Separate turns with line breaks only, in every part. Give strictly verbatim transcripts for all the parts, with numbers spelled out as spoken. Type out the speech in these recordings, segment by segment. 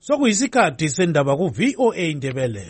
Sokuyisikhathi sendaba ku V O A Indebele.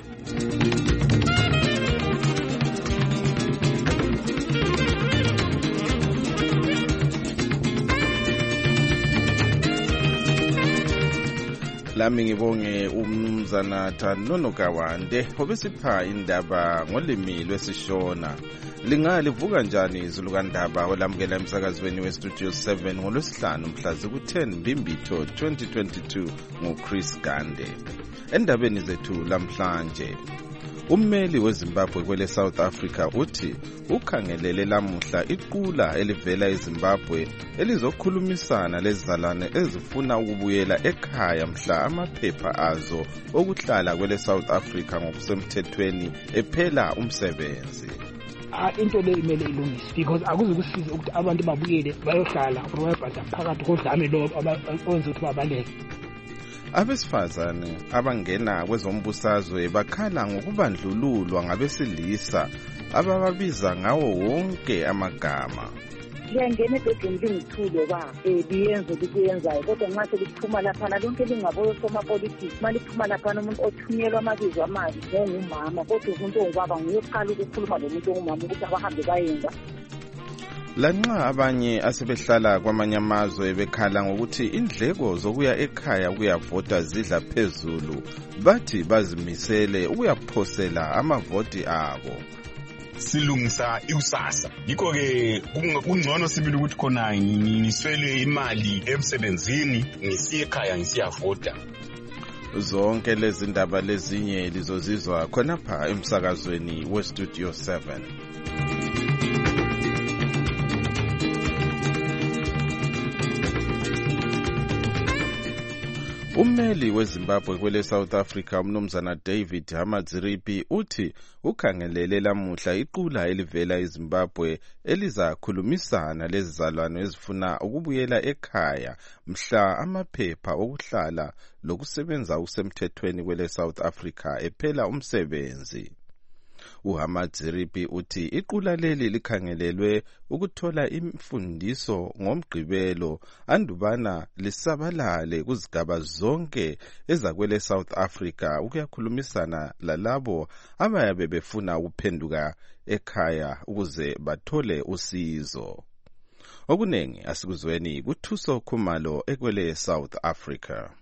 Lami ngibonge umnumzana Thanono Kawande obesipha indaba ngolimi lwesishona. Lingalivuka njani izulu kandaba olamukela emsakazweni weStudio seven ngolwesihlanu mhla ziku-ten Mbimbitho twenty twenty-two nguChris Gande. Endabeni zethu lamhlanje, ummeli weZimbabwe kwele South Africa uthi ukhangelele lamuhla iqula elivela eZimbabwe elizokhulumisana lezizalwane ezifuna ukubuyela ekhaya mhla amaphepha azo okuhlala kwele South Africa ngokusemthethweni ephela umsebenzi.
Into le imele ilungiswe because akuze kusize ukuthi abantu babuyele bayohlala bayobhada phakathi kodlame lo abenza ukuthi babaleke.
Abesifazane abangena kwezombusazwe bakhala ngokubandlululwa ngabesilisa abababiza ngawo wonke amagama.
Liyangena ebhedini lingithulo ba eh liyenze likuyenzayo kodwa nxa seliphuma lapha lonke lingaboyo somapolitiki maliphuma lapha umuntu othunyelwa amabizo amabi ngumama kodwa umuntu ongubaba nguyoqala ukukhuluma lomuntu ongumama ukuthi abahambe bayenza.
Lanxa abanye asebehlala kwamanye amazwe bekhala ngokuthi indleko zokuya ekhaya ukuyavota zidla phezulu, bathi bazimisele ukuyaphosela amavoti abo.
Silungisa ikusasa yikho ke kungcono sibili ukuthi khona ngiswele imali emsebenzini ngisiye ekhaya ngisiyavota.
Zonke lezi ndaba lezinye lizozizwa khonapha emsakazweni weStudio seven. Ummeli weZimbabwe kwele South Africa umnumzana David Hamadziripi uthi ukhangelele lamuhla iqula elivela eZimbabwe elizakhulumisana lezizalwane ezifuna ukubuyela ekhaya mhla amaphepha okuhlala lokusebenza usemthethweni kwele South Africa ephela umsebenzi. uHamadziripi uthi iqula leli likhangelelwe ukuthola imfundiso ngomgqibelo andubana lisabalale kuzigaba zonke ezakwele South Africa ukuyakhulumisana lalabo abayabe befuna ukuphenduka ekhaya ukuze bathole usizo. Okunengi asikuzweni kuThuso Khumalo ekwele South Africa.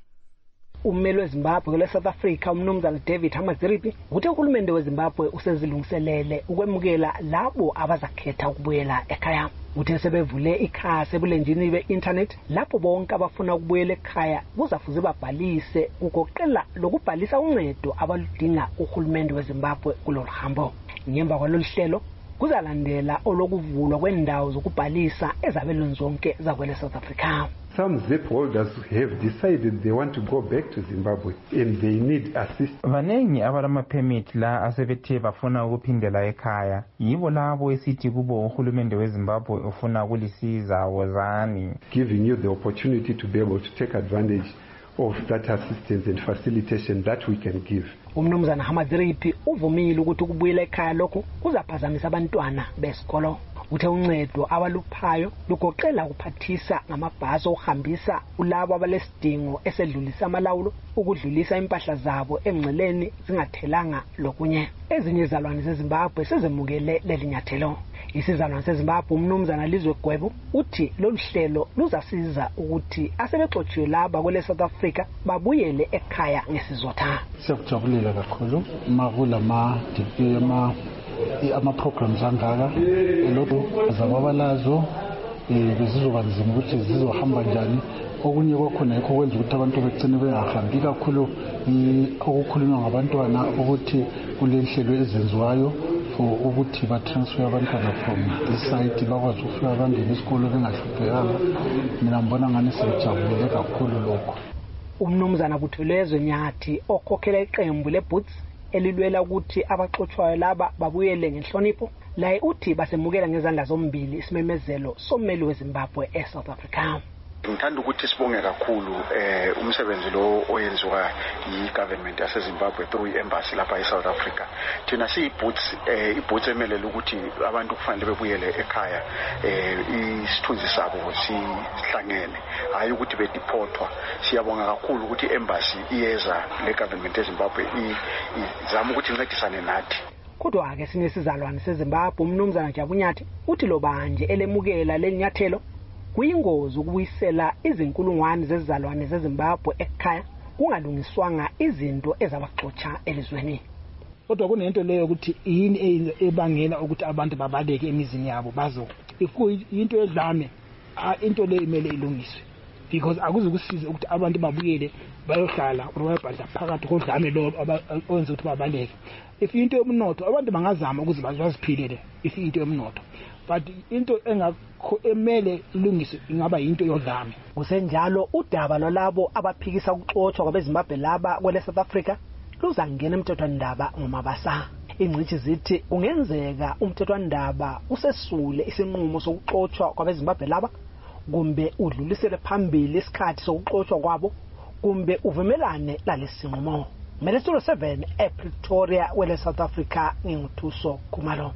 Ummeli weZimbabwe kwele South Africa umnumzana David Hamadziripi uthi uhulumende weZimbabwe usezilungiselele ukwemukela labo abazakhetha ukubuyela ekhaya. Uthe sebevule ikhasi ebulenjini be-internet lapho bonke abafuna ukubuyela ekhaya kuzafuze babhalise ukuqela lokubhalisa uncedo abaludinga uhulumende weZimbabwe kulolu hambo. Ngemva kwalolu hlelo kuzalandela olokuvulwa kwendawo zokubhalisa ezabelweni zonke zakwele South Africa.
Some Z I P holders have decided they want to go back to Zimbabwe and they need assistance.
Vanengi abalama permit la asebethe bafuna ukuphindela ekhaya. Yibo labo esithi kubo uhulumende weZimbabwe ufuna ukulisiza wozani.
Giving you the opportunity to be able to take advantage of that assistance and facilitation that we can give.
Umnumzana Hamadziripi uvumile ukuthi ukubuyela ekhaya lokho kuzaphazamisa abantwana besikolo. Uthe uncedo abaluphayo lugoqela ukuphathisa ngamabhasi okuhambisa ulabo abalesidingo esedlulisa amalawulo ukudlulisa impahla zabo emngceleni zingathelanga lokunye. Ezinye izalwane zeZimbabwe sezemukele leli nyathelo. Isizalwane seZimbabwe umnumzana Lizwe Gwebu uthi lolu hlelo luzasiza ukuthi asebexotshiwe laba kwele South Africa babuyele ekhaya ngesizotha.
Siyakujabulela kakhulu makulama diploma ama programs angaka lokho zababalazo bezizoba nzima ukuthi zizohamba njani. Okunye kwakhona yikho kwenza ukuthi abantu begcine bengahambi kakhulu okukhulunywa ngabantwana ukuthi kulenhlelo ezenziwayo for ukuthi batransfer abantwana from isite bakwazi ukufika abangene esikolo bengahluphekanga. Mina ngibona ngani sejabulile kakhulu lokho.
Umnumzana Buthelezwe Nyathi okhokhela iqembu leBoots elilwela ukuthi abaxoxwayo laba babuyele ngenhlonipho la uthi basemukela ngezandla zombili isimemezelo sommeli weZimbabwe eSouth Africa.
Ngithanda ukuthi sibonge kakhulu eh umsebenzi lo oyenziwa yi-government yaseZimbabwe through i-embassy lapha eSouth Africa. Thina siyiboots eh iboots emelele ukuthi abantu kufanele bebuyele ekhaya eh isithunzi sabo sihlangene, hayi ukuthi bediportwa. Siyabonga kakhulu ukuthi i-embassy iyeza le-government yeZimbabwe izama ukuthi incedisane nathi.
Kodwa ke sinesizalwane seZimbabwe umnumzana Jabunyathi uthi lo banje elemukela lelinyathelo kuyingozi ukubuyisela izinkulungwane zezizalwane zeZimbabwe ekhaya kungalungiswanga izinto ezabaxotsha elizweni.
Kodwa kunento leyo ukuthi yini ebangela ukuthi abantu babaleke emizini yabo bazo. Ifu into edlame into le imele ilungiswe, because akuzukusiza ukuthi abantu babuyele bayohlala urwebhadla phakathi kodlame lo owenza ukuthi babaleke. If into yomnotho abantu bangazama ukuthi baziphilele if into yomnotho, but into engakho emele ilungiswe ingaba into yodlame.
Kusenjalo udaba lolabo abaphikisa ukuxothwa kwabeZimbabwe laba kwele South Africa luzangena emthethwandaba ngomabasa. Ingcithi zithi kungenzeka umthethwandaba usesule isinqumo sokuxothwa kwabeZimbabwe laba, kumbe udlulisele phambili isikhathi sokuxothwa kwabo, kumbe uvumelane lalesinqumo. Melesilo seven ePretoria wele South Africa nginguthuso Khumalo.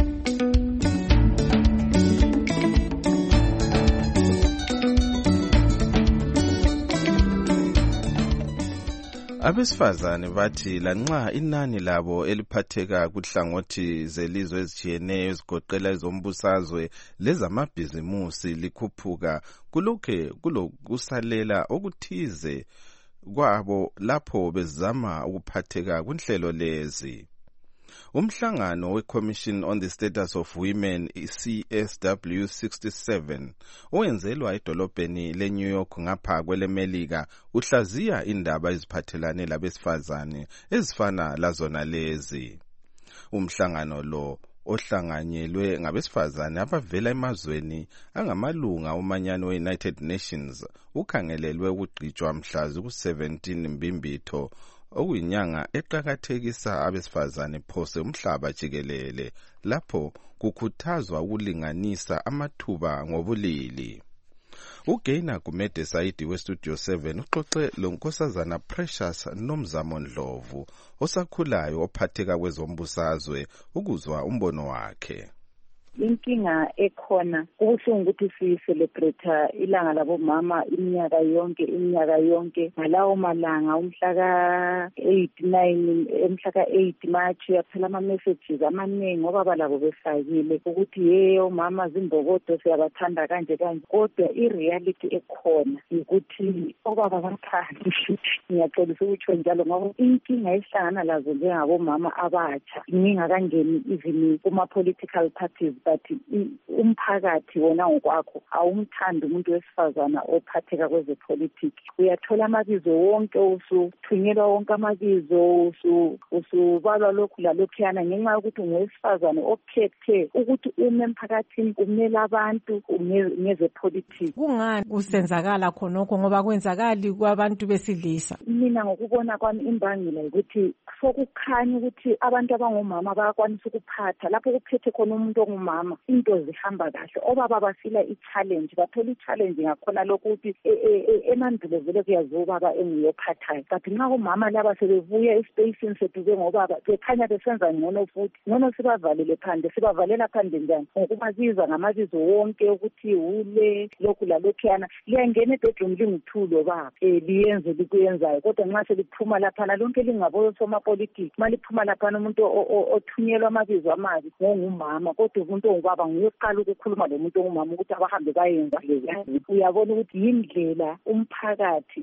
Abesifazane bathi lanxa inani labo eliphatheka kuhlangothi zelizwe ezijiyeneyo ezigoqela ezombusazwe lezamabhizimusi likhuphuka, kulokhe kulokusalela okuthize kwabo lapho bezama ukuphatheka kunhlelo lezi. Umhlangano we-Commission on the Status of Women, C S W sixty-seven, owenzelwa edolobheni le-New York ngapha kwelemelika, uhlaziya indaba eziphathelane labesifazane ezifana lazona lezi. Umhlangano lo ohlanganyelwe ngabesifazane abavela emazweni angamalunga omanyano we-United Nations ukhangelelwe ukugqitshwa mhla ku-seventeen Mbimbitho, okuyinyanga eqakathekisa abesifazane phose umhlaba jikelele, lapho kukhuthazwa ukulinganisa amathuba ngobulili. UGaina Gumede Saidi weStudio seven uxoxe lo Nkosazana Precious Nomzamo Ndlovu osakhulayo ophatheka kwezombusazwe ukuzwa umbono wakhe.
Inkinga ekhona kubuhlungu ukuthi si-celebrate ilanga labomama iminyaka yonke iminyaka yonke ngalawo malanga umhla ka-eight nine umhla ka-eight March yaphela ama-messages amaningi ngoba balabo befakile ukuthi ye omama zimbokodo siyabathanda kanje kanje, kodwa i-reality ekhona ukuthi obaba bathandi. Ngiyaxolisa ukutsho njalo ngoba inkinga esihlangana lazo njengabomama abatsha ngingakangeni even kuma-political parties, but umphakathi wona ngokwakho awumthandi umuntu wesifazana ophatheka kwezepolitiki. Uyathola amabizo wonke, usuthunyelwa wonke amabizo, usubalwa lokhu lalokhuyana ngenxa yokuthi ungowesifazane ophethe ukuthi ume emphakathini kumele abantu ngezepolitiki.
Kungani kusenzakala khonokho ngoba kwenzakali kwabantu besilisa?
Mina ngokubona kwami imbangela ukuthi sokukhanya ukuthi abantu abangomama bayakwanisa ukuphatha lapho kuphethe khona umuntu ongumama into zihamba kahle. Obaba bafila i-challenge, bathola i-challenge ngakhona lokuthi emandulo vele kuyaziwa ubaba engiyophathayo, but nxa omama laba sebebuya espacini sethu bengobaba bekhanya besenza ngcono futhi ngcono sibavalele phandle. Sibavalela phandle njani? Ngokubabiza ngamabizo wonke ukuthi ule lokhu lalokhuyana, liyangena ebedroom linguthulo baba eh liyenze likuyenzayo, kodwa nxa seliphuma laphana lonke lingaboyo somapolitiki maliphuma laphana umuntu othunyelwa amabizo amabi ngongumama, kodwa umuntu ongubaba nguyoqala ukukhuluma lomuntu ongumama ukuthi abahambe bayenza le. Uyabona ukuthi yindlela umphakathi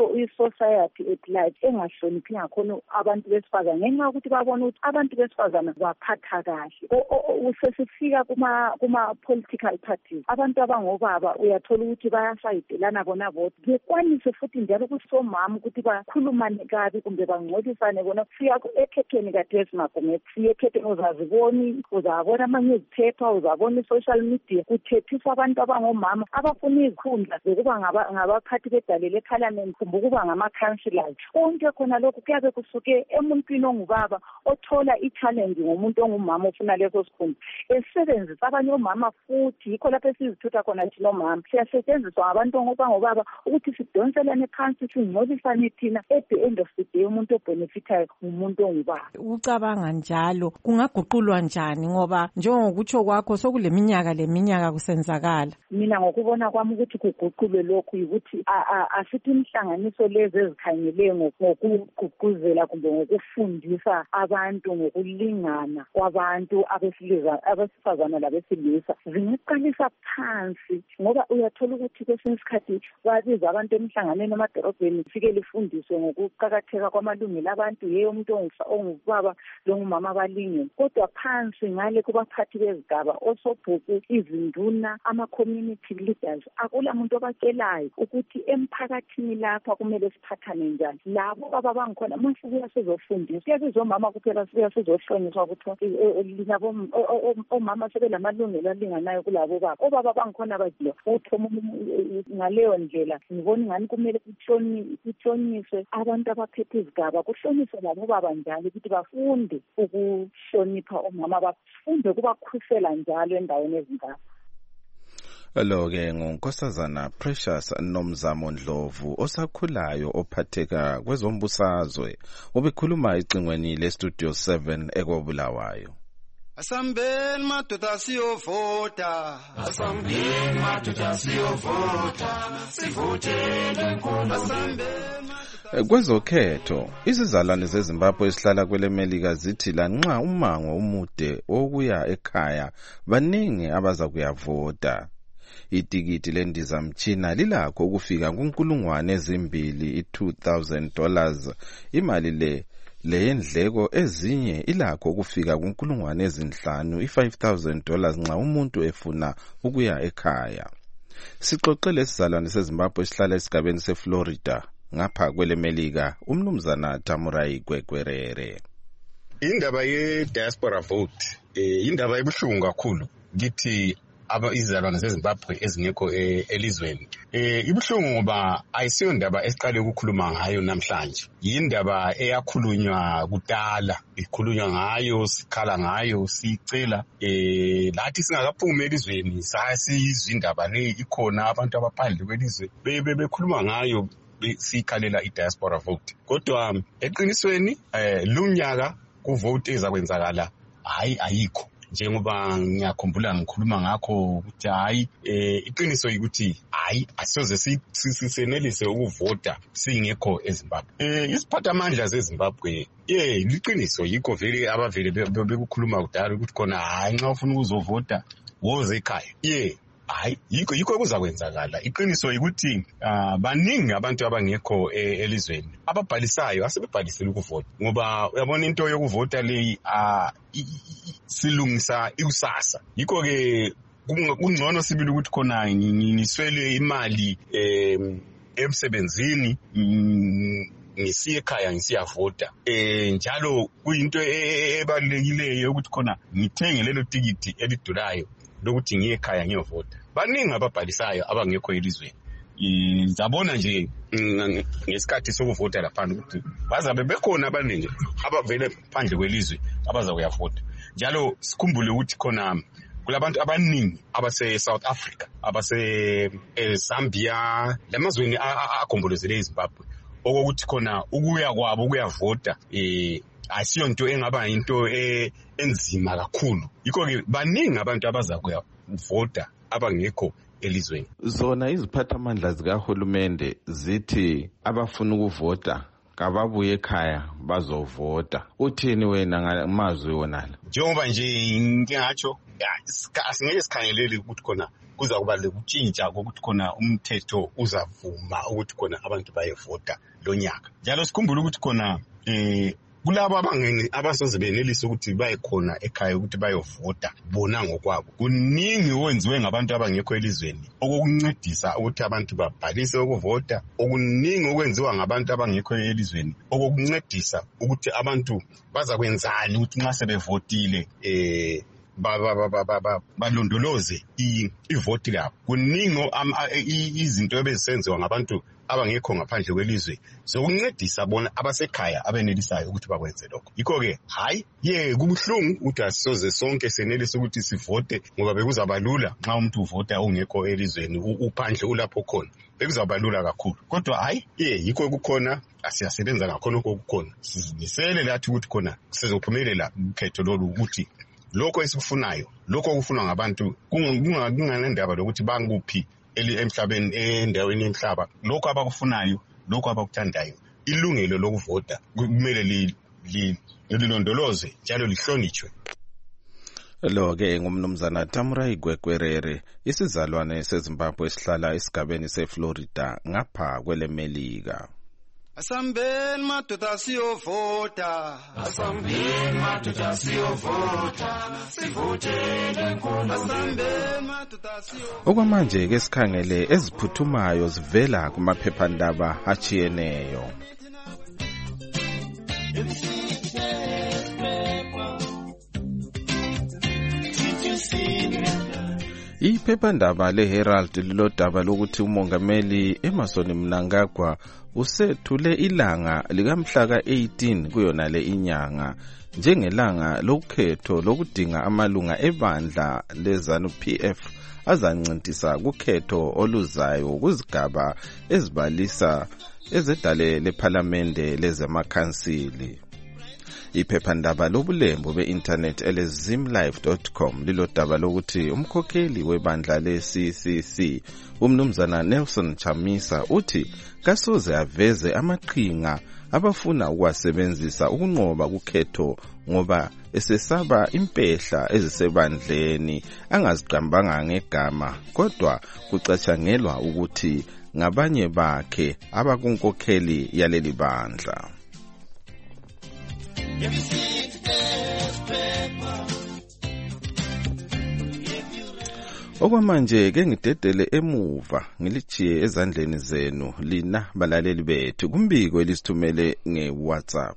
i-society at large engahloniphi ngakhona abantu besifazane ngenxa yokuthi babona ukuthi abantu besifazane baphatha kahle. Usesifika kuma-political parties abantu abangobaba uyathola ukuthi bayasayidelana bona bodwa, bekwanise futhi njalo kusomama ukuthi bakhulumane kabi kumbe bangcolisane bona. Fika ekhetheni kaDesi Magumede, siye ekhetheni uzaziboni, uzabona amanye izithe newspaper, uzabona i-social media kuthethiswa abantu abangomama abafuna izikhundla zokuba ngabaphathi bedalele eParliament kumbe ukuba ngama-councillors. Konke khona lokhu kuyabe kusuke emuntwini ongubaba othola i-challenge ngomuntu ongumama ofuna leso sikhundla, esebenzisa abanye omama futhi. Yikho lapho esizithutha khona thina omama siyasetshenziswa ngabantu ongobaba ukuthi sidonselane phansi singcolisane thina. At the end of the day umuntu obhenefithayo umuntu ongubaba.
Ucabanga njalo kungaguqulwa njani ngoba njengokutsho kwakho sokuleminyaka leminyaka kusenzakala?
Mina ngokubona kwami ukuthi kuguqulwe lokhu ukuthi asithi inhlanganiso lezi ezikhangele ngokuguquzela kumbe ngokufundisa abantu ngokulingana kwabantu abesifazana labesilisa zingeqalisa phansi, ngoba uyathola ukuthi kwesinye isikhathi babiza abantu emhlanganweni emadorobheni fike lifundiswe ngokuqakatheka kwamalungelo abantu, yeyo umuntu ongubaba longumama balingene, kodwa phansi ngale kubaphathi bezigaba, osobhuku, izinduna, ama-community leaders, akula muntu obatshelayo ukuthi emphakathini lapha kumele siphathane njani. Labo baba bangikhona masibuya sizofundiswa, kuyabizwa omama kuphela, sibuya sizohlonyiswa ukuthi labo omama sebelamalungelo alinganayo kulabo baba. Obaba bangikhona bajiwa ukuthi ngaleyo ndlela ngibona ingani kumele kuhlonyiswe abantu abaphethe izigaba, kuhlonyiswe labo baba njalo ukuthi bafunde ukuhlonipha omama, bafunde kubakhusela njalo endaweni ezingaka.
Lo-ke nguNkosazana Precious Nomzamo Ndlovu osakhulayo ophatheka kwezombusazwe, obekhuluma ecingweni leStudio seven ekobulawayo.
Asambeni madoda siyovota, asambeni madoda siyovota, sivotele inkolo. Asambeni
kwezokhetho izizalwane zeZimbabwe esihlala kwele Melika zithi lanxa umango umude wokuya ekhaya baningi abaza kuyavota. Itikiti lendizamtshina lilakho ukufika kunkulungwane ezimbili i-two thousand dollars. Imali le leyendleko ezinye ilakho ukufika kunkulungwane ezinhlanu i-five thousand dollars nxa umuntu efuna ukuya ekhaya. Sixoxele isizalwane seZimbabwe esihlala esigabeni seFlorida ngapha kwele Melika, umnumzana Tamurai Gwegwerere.
Indaba ye diaspora vote eh indaba ebuhlungu kakhulu ngithi aba izizalwane zeZimbabwe ezingekho elizweni. Eh ibuhlungu ngoba ayisiyo indaba esiqale ukukhuluma ngayo namhlanje. Yindaba eyakhulunywa kudala, ikhulunywa ngayo, sikhala ngayo, sicela eh lathi singakaphumi elizweni sasizwa indaba le ikhona abantu abaphandle kwelizwe bebe bekhuluma ngayo sikhalela idiaspora vote. Kodwa eqinisweni eh lunyaka kuvote ezakwenzakala hayi ayikho. Njengoba ngiyakhumbula ngikhuluma ngakho ukuthi hayi eh iqiniso ukuthi hayi asizoze sisenelise ukuvota singekho eZimbabwe. Eh isiphathamandla zeZimbabwe eh liqiniso yikho vele abavele bekukhuluma kudala ukuthi khona hayi nxa ufuna ukuzovota woze ekhaya. Yeah hayi yikho yikho kuzakwenzakala. Iqiniso ukuthi baningi abantu abangekho elizweni ababhalisayo asebebhalisela ukuvota, ngoba uyabona into yokuvota leyi silungisa ikusasa. Yikho ke kungcono sibili ukuthi khona ngiswele imali emsebenzini ngisiye ekhaya ngisiyavota. Eh njalo kuyinto ebalulekileyo ukuthi khona ngithenge lelo tikiti elidurayo lokuthi ngiye ekhaya ngiyovota. Baningi ababhalisayo abangekho elizweni. Ngizabona nje ngesikhathi sokuvota lapha ukuthi bazabe bekhona abaningi abavele phandle kwelizwe abaza kuyavota. Njalo sikhumbule ukuthi khona kulabantu abaningi abase South Africa, abase Zambia, lamazweni agombolozele iZimbabwe, okokuthi khona ukuya kwabo ukuyavota eh asiyo into engaba into enzima kakhulu. Yikho ke baningi abantu abaza kuyavota abangekho elizweni.
Zona iziphathamandla zikahulumende zithi abafuna ukuvota kababuye ekhaya bazovota. Uthini wena ngamazwi wonala?
Njengoba nje ngingatsho asingeke sikhangelele ukuthi khona kuza kuba lokutshintsha ukuthi khona umthetho uzavuma ukuthi khona abantu bayevota lonyaka. Njalo sikhumbule ukuthi khona eh kulabo abangeni abasoze benelise ukuthi bayekhona ekhaya ukuthi bayovota bona ngokwabo. Kuningi wenziwe ngabantu abangekho elizweni okukuncedisa ukuthi abantu babhalise ukuvota. Okuningi okwenziwa ngabantu abangekho elizweni okukuncedisa ukuthi abantu baza kwenzani ukuthi nxa sebevotile eh balondoloze ivoti labo. Kuningi izinto ebezisenziwa ngabantu abangekho ngaphandle kwelizwe sokuncedisa bona abasekhaya abenelisayo ukuthi bakwenze lokho. Yikho-ke hayi ye kubuhlungu ukuthi asisoze sonke senelise ukuthi sivote ngoba bekuzabalula nxa umuntu uvota ungekho elizweni uphandle ulapho khona. Bekuzabalula kakhulu. Kodwa hayi ye yikho kukhona asiyasebenza ngakhona okukhona. Sizimisele lathi ukuthi khona sizophumelela ukhetho lolu ukuthi lokho esikufunayo, lokho okufunwa ngabantu kunganendaba lokuthi banguphi emhlabeni endaweni yemhlaba, lokho abakufunayo, lokho abakuthandayo, ilungelo lokuvota kumele lilondolozwe njalo lihlonitshwe.
Lo-ke ngumnumzana Tamurai Gwekwerere, isizalwane seZimbabwe esihlala esigabeni seFlorida ngapha kwelemelika.
Asambeni madoda siyovota, asambeni madoda siyovota, sivotele nkulu. Asambeni madoda siyovota.
Okwamanje ke sikhangele eziphuthumayo zivela kumaphephandaba achiyeneyo. Iphephandaba leHerald lilodaba lokuthi umongameli Emmerson Mnangagwa usethule ilanga likamhla ka-eighteen kuyona le inyanga njengelanga lokhetho lokudinga amalunga ebandla leZANU P F azancintisa kukhetho oluzayo kuzigaba ezibalisa ezedale lephalamende lezemakhansili. Iphephandaba lobulembu be-internet ele zimlife dot com lilodaba lokuthi umkhokheli webandla le-C C C umnumzana Nelson Chamisa uthi kasoze aveze amaqhinga abafuna ukuwasebenzisa ukunqoba kukhetho ngoba esesaba impehla ezisebandleni angaziqambanga ngegama kodwa kucatshangelwa ukuthi ngabanye bakhe abakunkokheli yaleli bandla. Okwamanje ke ngidedele emuva ngilichiye ezandleni zenu lina balaleli bethu kumbiko elisithumele ngeWhatsApp.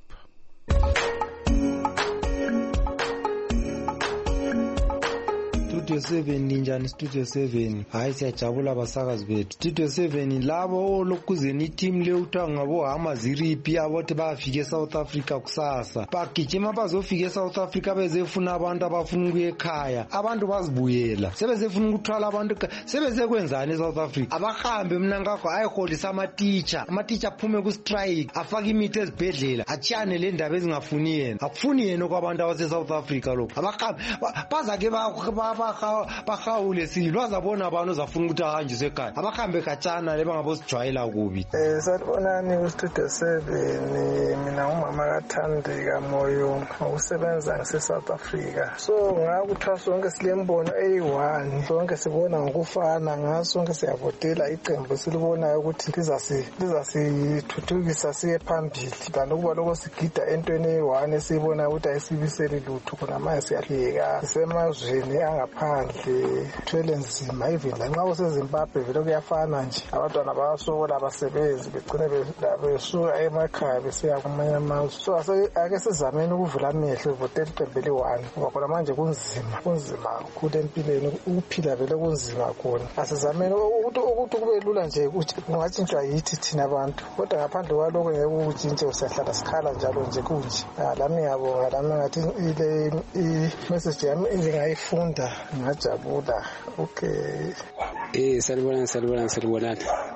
Studio seven ninjani Studio seven hayi siyajabula abasakazi bethu. Studio seven labo olokuzeni team le uthiwa ngabo hama ziripi abothi bafike eSouth Africa kusasa bagijima bazofika eSouth Africa bezefuna abantu abafuna ukuya ekhaya abantu bazibuyela sebezefuna ukuthwala abantu sebezekwenzani eSouth Africa abahambe Mnangagwa ayiholisa ama teacher ama teacher aphume ku strike afaka imithi ezibhedlela achane le ndaba ezingafuni yena akufuni yena kwabantu abase South Africa lokho abahambe baza ke ba bahawule silwa zabona abantu zafuna ukuthi ahanjiswe ekhaya abahambe khatshana lebangabosijwayela kubi.
Eh sanibonani uStudio seven mina umama kaThandeka Moyo usebenza ngase South Africa so ngakuthiwa sonke silembono eyi one sonke sibona ngokufana ngaso sonke siyavotela iqembu silibonayo ukuthi lizasi lizasithuthukisa siye phambili kanokuba lokho sigida entweni eyi one esiyibona ukuthi ayisibiseli lutho khona manje siyahleka semazweni angaphandle thwele nzima even lanxa useZimbabwe vele kuyafana nje abantwana bayasokola abasebenzi begcine besuka emakhaya besiya kumanye amazwe so ake sizameni ukuvula amehlo votela iqembu eli-one ngoba khona manje kunzima kunzima kakhulu empilweni ukuphila vele kunzima khona asizameni ukuthi kube lula nje ukuthi kungatshintshwa yithi thina abantu kodwa ngaphandle kwalokho ngeke ukutshintshe usiyahlala sikhala njalo nje kunje lami ngiyabonga lami ngathi ile i-message yami engingayifunda ngajabula. Okay.
Eh salibona salibona salibona.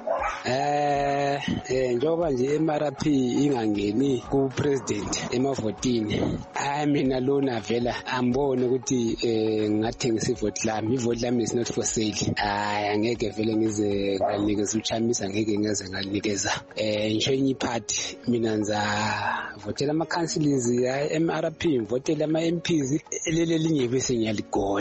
Eh eh njoba nje M R P ingangeni ku president emavotini. Hayi mina lona vela ambone ukuthi eh ngathengisa ivote lami. Ivote lami is not for sale. Hayi angeke vele ngize nganikeza uChamisa ngeke ngeze nganikeza. Eh njenye party mina nza votela ama councilors ya M R P votela ama M Ps lele linye bese ngiyaligodla.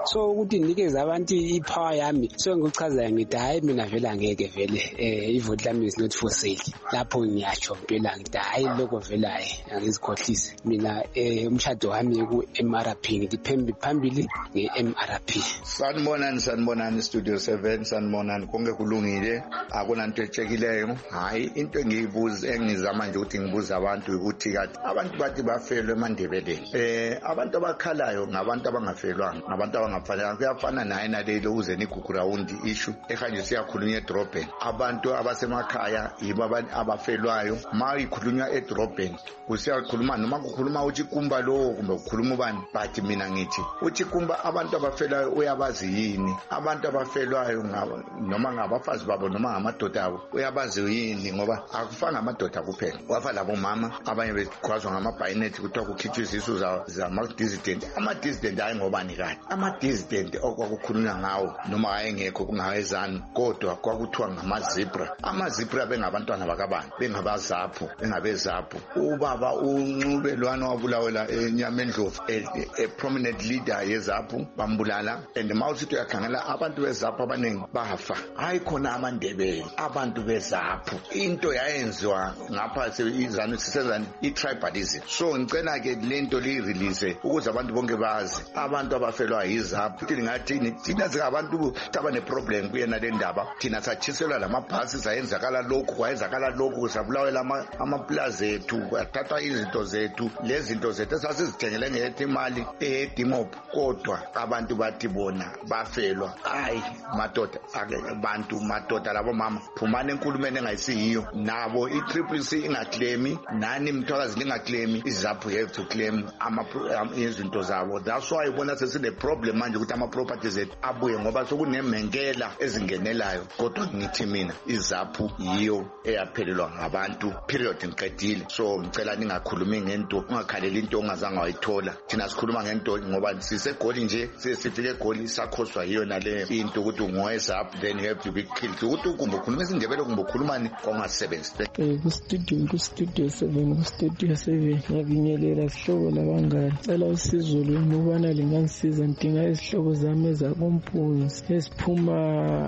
so ukuthi ninikeze abantu ipower yami so ngikuchazayo ngithi hayi mina vele angeke vele eh ivote lami is not for sale lapho ngiyatsho phela ngithi hayi lokho vele hayi angizikhohlisi mina eh umshado wami ku M R P ngithi phambili nge M R P.
Sanibonani sanibonani Studio seven sanibonani konke kulungile akunanto echekileyo hayi into engiyibuza engizama nje ukuthi ngibuza abantu ukuthi kathi abantu bathi bafelwe eMandebeleni eh abantu abakhalayo ngabantu abangafelwanga ngabantu abangafanelanga kuyafana naye nalelo uze nigugurawundi issue ehanje siyakhulunywa edrobheni abantu abasemakhaya yibo abafelwayo ma ikhulunywa edrobheni kusiyakhuluma noma kukhuluma uTshikumba lo kumbe ukukhuluma ubani bathi mina ngithi uTshikumba abantu abafelayo uyabazi yini abantu abafelwayo noma ngabafazi babo noma ngamadoda abo uyabazi yini ngoba akufanga amadoda kuphela wafa labo mama abanye bekhwazwa ngamabhayinethi kuthiwa kukhitshwa izisu zama dissident ama dissident hayi ngobani kade ama dissident okwakukhulunywa ngawo noma ayengekho kungawezani kodwa kwakuthiwa ngamazebra amazebra bengabantwana bakabani bengabazapho bengabezapho ubaba uNcubelwana wabulawela eNyamendlovu a prominent leader yezapho bambulala and mawusithi uyakhangela abantu bezapho abaningi bafa hayi khona amandebele abantu bezapho into yayenziwa ngapha izanu sisenzani itribalism so ngicela ke lento li release ukuze abantu bonke bazi abantu abafelwa yizapho ukuthi ngathi thina singabantu tabane problem kuyena le ndaba thina sachiselwa lamabhasi sayenzakala lokhu kwayenzakala lokhu sabulawela ama plaza ethu kwathatha izinto zethu lezi zinto zethu esasizithengele ngethi imali edimop kodwa abantu bathi bona bafelwa hayi madoda abantu madoda labo mama phumana enkulumeni engayisiyo nabo i-triple C ingaclaim nani mthwakazi lingaclaim izapho have to claim ama izinto zabo that's why ibona sesine problem manje ukuthi ama properties ethu abuye ngoba sokunemenkela ezingenelayo kodwa ngithi mina izapho yiyo eyaphelelwa ngabantu period ngiqedile so ngicela ningakhulumi ngento ungakhalela into ongazange wayithola thina sikhuluma ngento ngoba sisegoli nje sesifike egoli sakhoswa yiyo nale into ukuthi ungowezapho then you have to be killed ukuthi ukumbe ukhuluma isindebele kumbe ukhulumani kongasebenzi
eh ku studio ku studio seven ku studio seven ngabinyelela sihlobo labangani cela usizo lwenu lingangisiza ngidinga izihlobo zami ezakompunzi esiphuma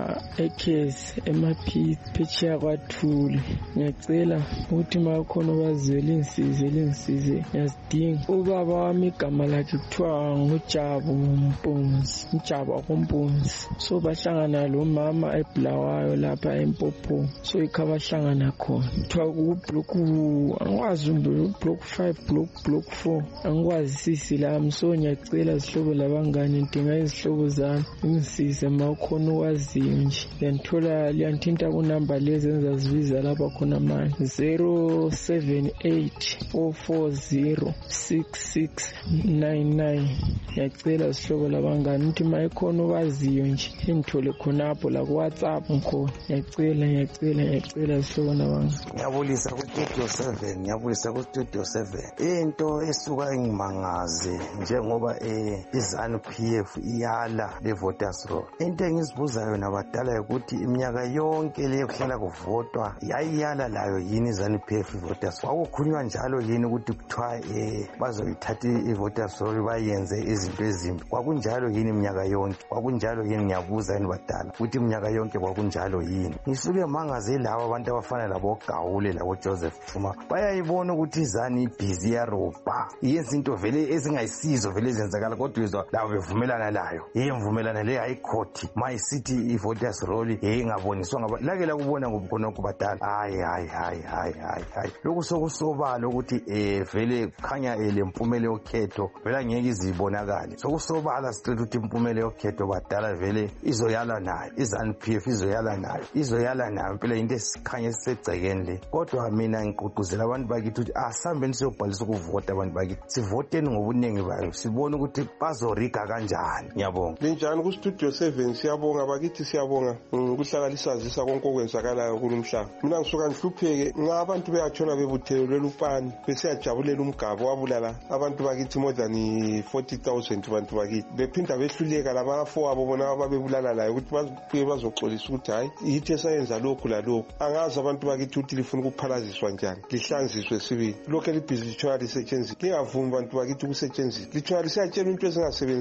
ekhesi emaphitsha kwathuli ngiyacela ukuthi makhona bazwele insize lengisize ngiyadinga ubaba wami igama lakhe kuthiwa nguJabu Mpunzi uJabu akompunzi so bahlangana lo mama eBulawayo lapha eMpopo so ikhabahlangana khona kuthiwa ku block angikwazi block five block block four angikwazi sisi lami so ngiyacela izihlobo labangani ngidinga izihlobo zami ngisize makhona waziyo nje ngiyanthola liyanthinta ku number lezi enzazibiza lapha khona manje zero seven eight four four zero six six nine nine ngiyacela izihlobo labangani ukuthi mayikhona waziyo nje ngithole khonapho la ku WhatsApp ngikhona ngiyacela ngiyacela ngiyacela izihlobo labangani
ngiyabulisa ku Studio seven ngiyabulisa ku Studio seven into esuka engimangaze njengoba eh izanu P F iyala le voters roll into engizibuzayo nabadala ukuthi iminyaka yonke le kuhlala kuvotwa yayiyala layo yini izanu P F voters kwakukhulunywa njalo yini ukuthi kuthiwa eh bazoyithatha i-voters roll bayenze izinto ezimbi kwakunjalo yini iminyaka yonke kwakunjalo yini ngiyabuza yini badala ukuthi iminyaka yonke kwakunjalo yini ngisuke mangaze labo abantu abafana labo Gawule labo Joseph Fuma bayayibona ukuthi izani ibhizi yaroba yenza into vele ezingayisizo vele ezenzakala kodwa izwa labo bevumelana layo yemvumelana le high court mayisithi i-voters roll engaboniswa ngaba lake la kubona ngobukhona kubadala hayi hayi hayi hayi hayi lokhu sokusobala ukuthi eh vele khanya ele mpumele yokhetho vele ngeke izibonakale sokusobala sicela ukuthi impumele yokhetho badala vele izoyala nayo izanu P F izoyala nayo izoyala nayo phela into esikhanya sisegcekeni le kodwa mina ngigqugquzela abantu bakithi ukuthi asambeni siyobhalisa ukuvota abantu bakithi sivoteni ngobunengi bayo sibone ukuthi bazoriga kanjani ngiyabonga
linjani ku Studio seven siyabonga bakithi siyabonga ukuhlala lisazisa konke okwenzakalayo kulumhlaba mina ngisuka ngihlupheke ngabantu beyatshona bebuthelelwe lupani besiyajabulela umgabo wabulala abantu bakithi more than forty thousand abantu bakithi bephinda behluleka labafo abo bona ababebulala layo ukuthi babuye bazoxolisa ukuthi hayi yithi esayenza lokhu lalokhu angazi abantu bakithi ukuthi lifuna ukuphalaziswa njani lihlanziswe sibili lokho libhizi litshona lisetshenziswa lingavumi abantu bakithi ukusetshenziswa litshona lisiyatshela into ezingasebenziyo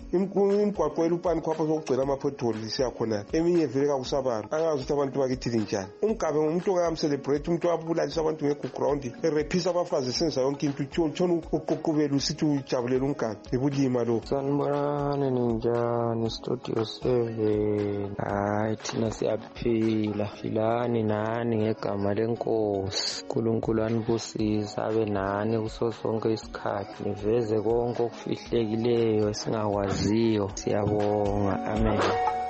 imigwaqo elupani khwapha sokugcwela ama-pothole lisiya khona eminye vele kakusabani angazi ukuthi abantu bakithi linjani. Umgabe ngumuntu ongakamcelebrate umuntu abulalisa abantu ngeground erephisa abafazi esenza yonke into utshona uququbela usithi ujabulela umgabe ibulima lo.
Sanibonani ninjani Studio seven. Hayi thina siyaphila filani nani ngegama lenkosi. uNkulunkulu anibusise abe nani kuso sonke isikhathi niveze konke okufihlekileyo esingakwaziyo. Siyabonga, amen.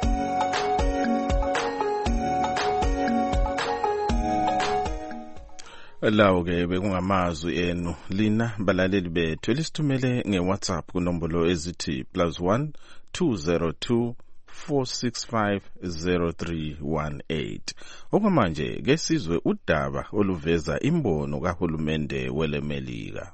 Lawo ke bekungamazwi enu lina balaleli bethu elisithumele ngeWhatsApp kunombolo ezithi plus one two zero two four six five zero three one eight. Okwamanje ke sizwe udaba oluveza imbono kahulumende welemelika.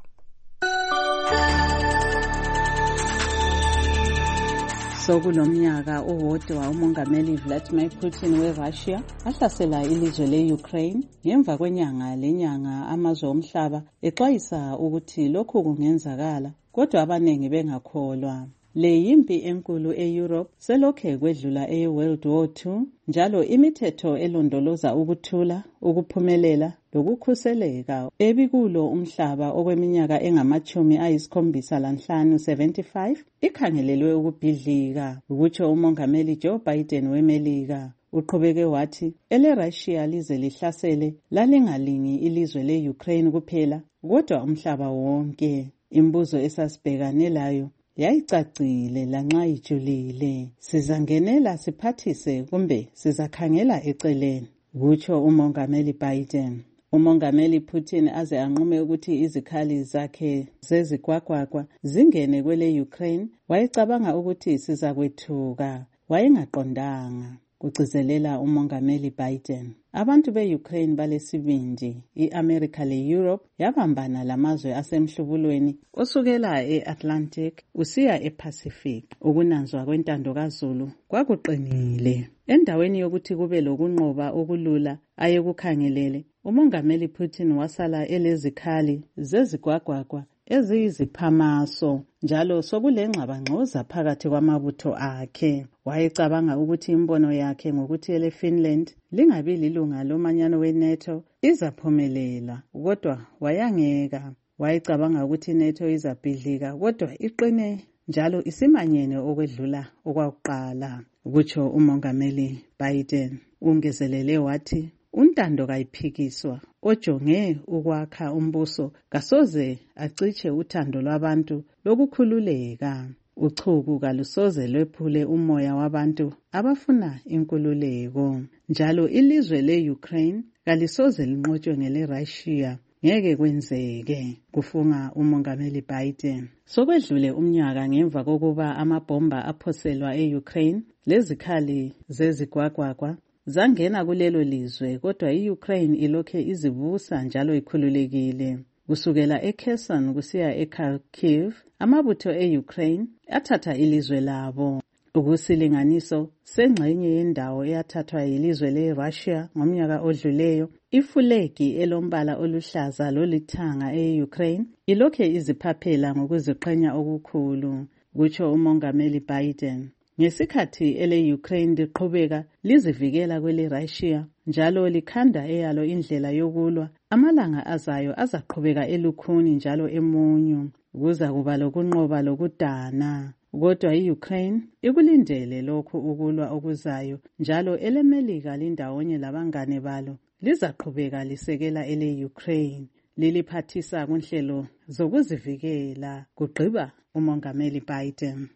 Sokulomnyaka owodwa umongameli Vladimir Putin weRussia ahlasela ilizwe leUkraine ngemva kwenyanga lenyanga amazwe omhlaba exwayisa ukuthi lokhu kungenzakala kodwa abaningi bengakholwa. Le yimpi enkulu eEurope selokhe kwedlula eWorld War Two njalo imithetho elondoloza ukuthula, ukuphumelela lokukhuseleka ebikulo umhlaba okweminyaka engamachumi ayisikhombisa lanhlanu seventy-five ikhangelelwe ukubhidlika, ukutsho umongameli Joe Biden weMelika. Uqhubeke wathi eleRussia lize lihlasele lalingalingi ilizwe leUkraine kuphela kodwa umhlaba wonke. Imbuzo esasibhekane layo yayicacile lanxa ijulile. Sizangenela siphathise kumbe sizakhangela eceleni, kutsho umongameli Biden. Umongameli Putin aze anqume ukuthi izikhali zakhe zezigwagwagwa zingene kwele Ukraine wayecabanga ukuthi sizakwethuka, wayengaqondanga, kugcizelela umongameli Biden. Abantu be-Ukraine balesibindi. I-America le-Europe yabambana lamazwe asemhlubulweni osukela e-Atlantic usiya e-Pacific. Ukunanzwa kwentando kaZulu kwakuqinile. Endaweni yokuthi kube lokunqoba okulula ayekukhangelele, umongameli Putin wasala elezikhali zezigwagwagwa eziyiziphamaso njalo sokulengxabangxoza phakathi kwamabutho akhe. Wayecabanga ukuthi imbono yakhe ngokuthi ele Finland lingabi lilunga lomanyano weNATO izaphumelela, kodwa wayangeka. Wayecabanga ukuthi iNATO izabhidlika kodwa iqine njalo isimanyene okwedlula okwakuqala, kutsho umongameli Biden. Ungezelele wathi untando kayiphikiswa, ojonge ukwakha umbuso kasoze aciche uthando lwabantu lokukhululeka. Uchuku kalusoze lwephule umoya wabantu abafuna inkululeko. Njalo ilizwe le-Ukraine kalisoze linqotshwe ngele-Russia. Ngeke kwenzeke, kufunga umongameli Biden. Sokwedlule umnyaka ngemva kokuba amabhomba aphoselwa e-Ukraine, lezikhali zezigwagwagwa zangena kulelo lizwe kodwa i-Ukraine ilokhe izibusa njalo ikhululekile. Kusukela eKherson kusiya eKharkiv, amabutho e-Ukraine athatha ilizwe labo. Ukusilinganiso sengxenye yendawo eyathathwa yilizwe le-Russia ngomnyaka odluleyo, ifulegi elombala oluhlaza lolithanga e-Ukraine ilokhe iziphaphela ngokuziqhenya okukhulu, kutsho umongameli Biden. Ngesikhathi ele-Ukraine liqhubeka lizivikela kwele-Russia njalo likhanda eyalo indlela yokulwa, amalanga azayo azaqhubeka elukhuni njalo emunyu. Kuza kuba lokunqoba lokudana. Kodwa i-Ukraine ikulindele lokhu ukulwa okuzayo njalo eleMelika lindawonye labangane balo lizaqhubeka lisekela ele-Ukraine, liliphathisa kunhlelo zokuzivikela, kugqiba umongameli Biden.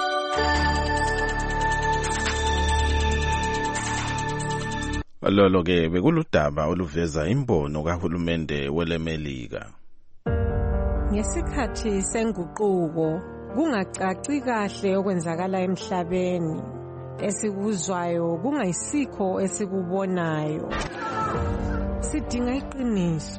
Lolo ke bekuludaba oluveza imbono kahulumende welemelika.
Ngesikhathi senguquko kungacaci kahle okwenzakala emhlabeni, esikuzwayo kungayisikho esikubonayo. Sidinga iqiniso.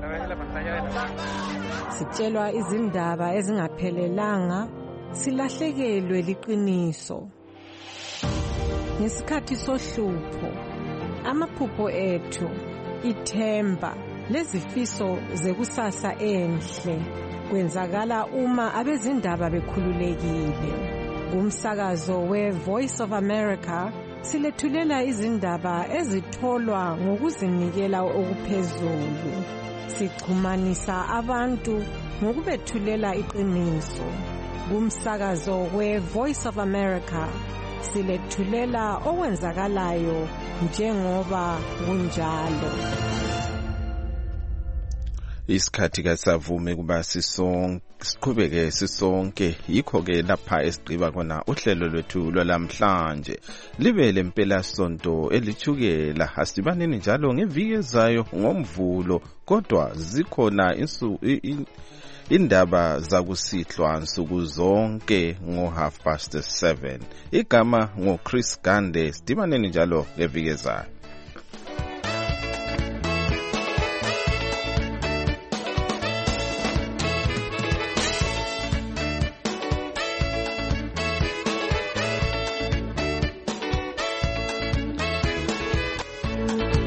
Sitshelwa izindaba ezingaphelelanga, silahlekelwe liqiniso. Ngesikhathi sohlupho, amaphupho ethu, ithemba lezifiso zekusasa enhle kwenzakala uma abezindaba bekhululekile. Kumsakazo we-Voice of America silethulela izindaba ezitholwa ngokuzinikela okuphezulu. Sichumanisa abantu ngokubethulela iqiniso. Kumsakazo we-Voice of America silethulela okwenzakalayo njengoba kunjalo.
Isikhathi kasavume kuba sisonke siqhubeke sisonke yikho ke lapha esigqiba khona uhlelo lwethu lwalamhlanje libe lempela sonto elithukela. Asibaneni njalo ngeviki ezayo ngoMvulo, kodwa zikhona insu indaba zakusihlwa nsuku zonke ngo half past seven. Igama ngo Chris Gande. Sidibaneni njalo ngeviki ezayo.